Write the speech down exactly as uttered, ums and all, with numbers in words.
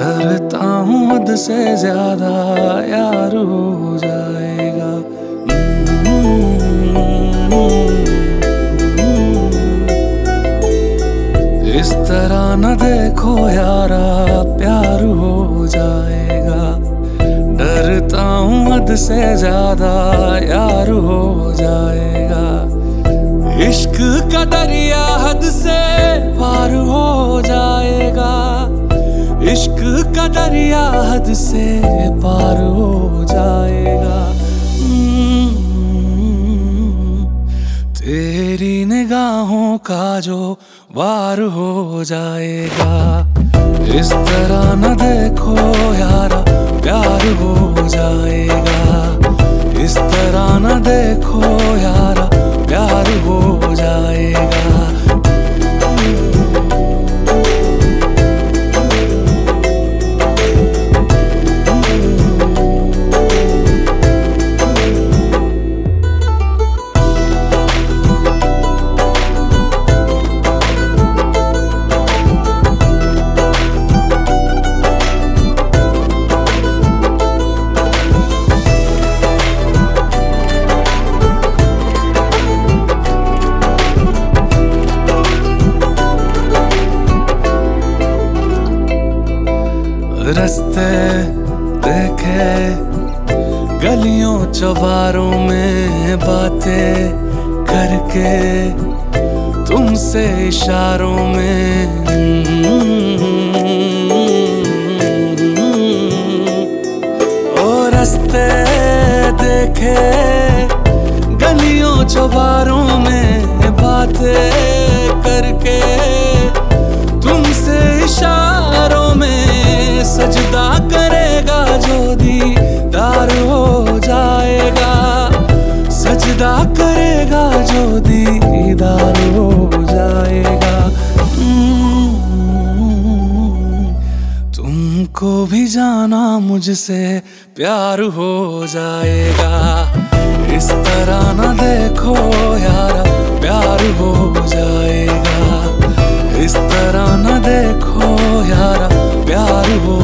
डरता हूँ हद से ज्यादा यार हो जाएगा। इस तरह न देखो यारा प्यार हो जाएगा। डरता हूँ हद से ज्यादा यार हो जाएगा। इश्क का दरिया हद से पार हो जाएगा। इश्क का दरिया हद से पार हो जाएगा। तेरी निगाहों का जो वार हो जाएगा। इस तरह न देखो यारा प्यार हो जाएगा। इस तरह न देखो यारा प्यार हो जाएगा। रास्ते देखे गलियों चौबारों में बातें करके तुमसे इशारों में। ओ रास्ते देखे गलियों चौबारों में बातें करके तुमसे इशारों में। सजदा करेगा जो दीदार हो जाएगा। सजदा करेगा जो दीदार हो जाएगा। तुमको भी जाना मुझसे प्यार हो जाएगा। इस तरह न देखो यारा प्यार हो जाएगा। इस तरह न देखो यारा प्यार हो